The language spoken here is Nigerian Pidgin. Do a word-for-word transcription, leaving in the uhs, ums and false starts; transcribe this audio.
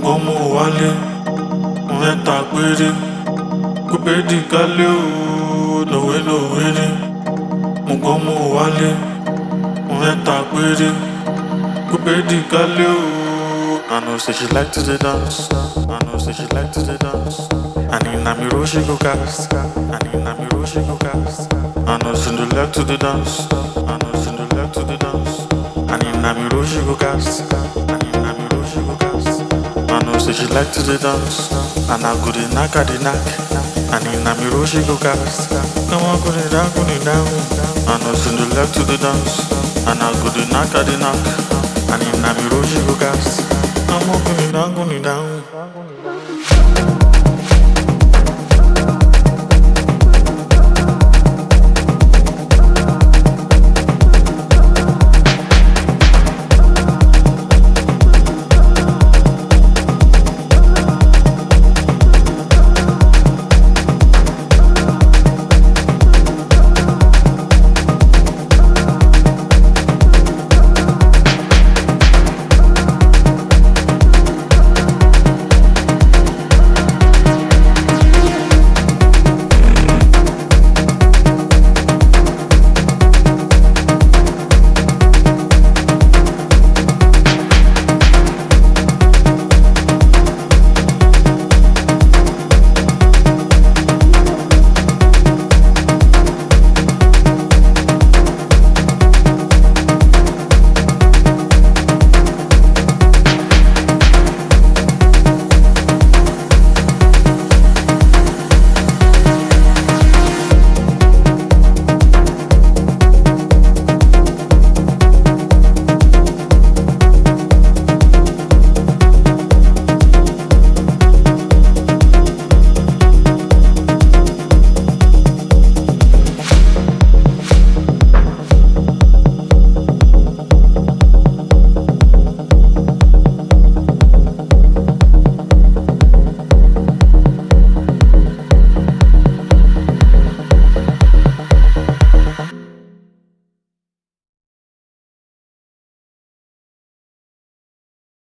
gbọ́n mo wálé mẹ́ta péré kúpé di kálé o lòwe lòwe ni mo gbọ́n mo wálé mẹ́ta péré kúpé di kálé o. I know say she like to dey dance, I know say she like to dey dance. And in a mirror she go cast, and in a mirror she go cast. I know she do like to dey dance, I know she do like to dey dance. And in a mirror she go cast, and in a mirror she go cast. I know say she like to dey dance, and I go dey knack her dey knack. And in a mirror she go cast, come on go dey down, go dey down. I know she do like to dey dance, and I go dey knack her dey knack. And in a mirror she go cast, come on go dey down, go dey down.